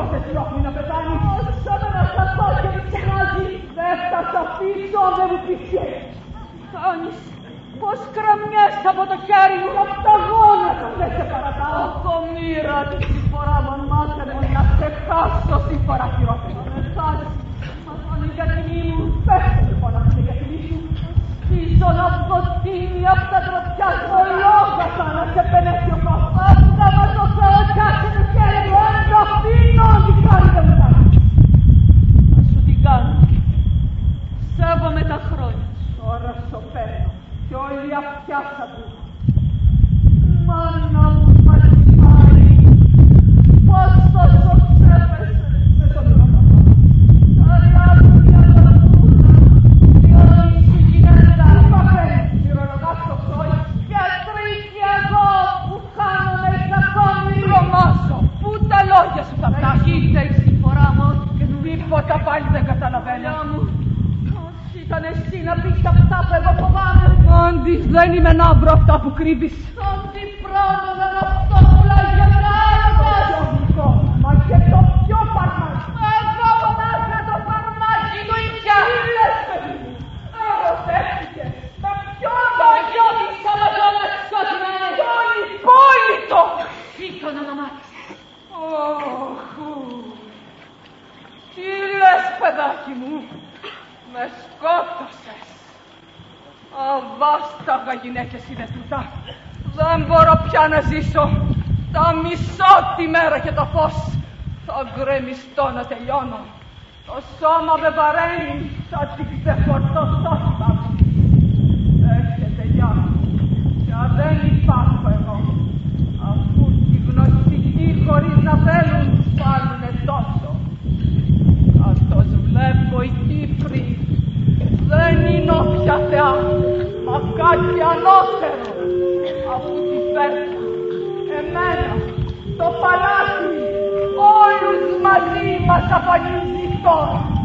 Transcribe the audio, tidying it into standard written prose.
σε στρόχνει να πεθάνεις. Όσα με να σταθώ και με ξεχάζει. Δεν θα σ' αφήσω αν δεν μου πεις χέρι. Κάνεις πως κραμιές από το χέρι μου. Απ' τα γόνατα δεν σε παρατάω. Οχομήρα τη συμφορά μου μάθε μου να σε χάσω συμφορά χειρότερα. Με χάσεις, μα φάνε για τιμή μου. Πέστε λοιπόν αυτή είναι για τιμή σου. Στήσω να φωτίνει απ' τα τροπιά στο λόγο. Σαν να σε πενέσει ο κόφος. Αυτά μα το Θεό κάτσε με χέρι μου. Δεν το αφήνω, τι κάνει δεν μου κάνει. Θα σου την κάνω. Σέβομαι τα χρόνια. Τώρα στο παίρνω κι όλη απιάσα του. Μάνα μου μαθημάρι, πώς τόσο ξέπεσε Με τον ουρανό. Αριάδου για τα πούρα, διονύσει γυναίκα. Μα φέρνει χειρολογάς το σόι. Γιατρή κι εγώ που χάνομαι κακόμοι. Τρομάζω, πού τα λόγια σου θα φτάσει. Είτε η συμφορά μου, Τίποτα πάλι δεν καταλαβαίνω. μου. Πώς ήταν εσύ να πεις αυτά που εγώ φοβάμαι. Όντις δεν είμαι να βρω αυτά που κρύβεις. Αντιπρόνονα αυτό που λέει για τα άλλα. Μα και το πιο παρμάκι. Εγώ φωνάζω το φαρμάκι του ίδια. Τι λες παιδί μου. Ερωτεύτηκε. Με ποιον Το γιο της Αμαζόνας σκοτεινέ. τον υπόλοιπο. Τι τον ονομάτισε. Όχου. Τι λες παιδάκι μου. Με σκότωσες. Αβάσταγα γυναίκες είναι τούτα. Δεν μπορώ πια να ζήσω. Θα μισώ τη μέρα και το φως. Θα γκρεμιστώ να τελειώνω. Το σώμα με βαραίνει. Θα την ξεφορτώσω θα μου. Έχετε γεια. Πια δεν υπάρχω εγώ. Αφού οι γνωστικοί χωρίς να θέλουν πάνουνε τόσο. Καθώς βλέπω οι Κύπροι δεν είναι όποια θεά, μα κάτι ανώτερο από τη φέρτα, εμένα, το παλάτι, όλους μαζί μας αφανίζει τώρα.